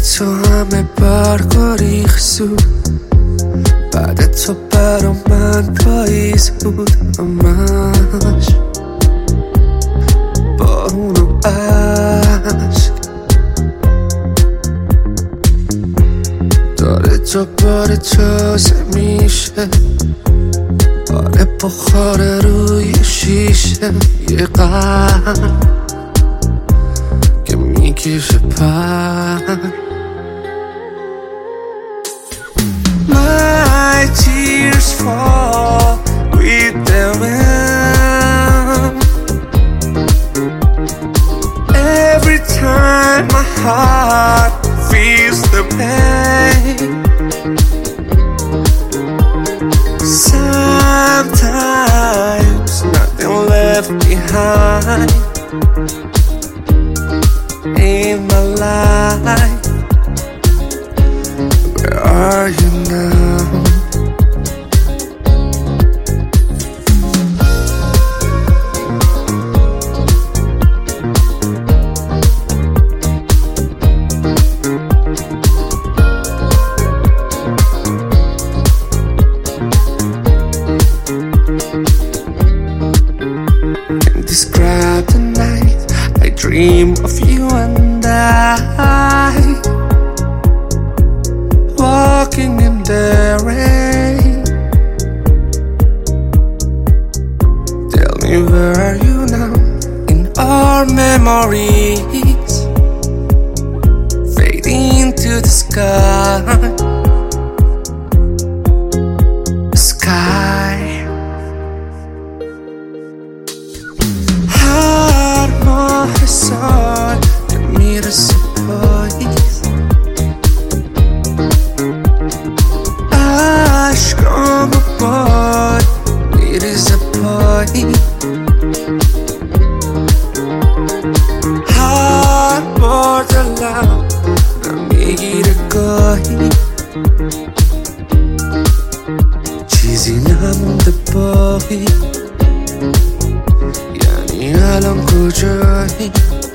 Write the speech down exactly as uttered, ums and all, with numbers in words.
تو همه برگا ریخت بعد تو برا من پاییز بود همش بارون و عشق داره دوباره تازه میشه آره بخاره روی شیشه یه قلب که میکشه پر My tears fall with the wind Every time my heart feels the pain Sometimes nothing left behind in my life Where are you now? Can't describe the night I dream of you and I Walking in the rain Tell me where are you now In our memories Fading to the sky The sky Heart my soul You need a surprise Aşkım boy It is a point Heart borderline نمیگیره گاهی چیزی نمونده باقی یعنی الان کجایی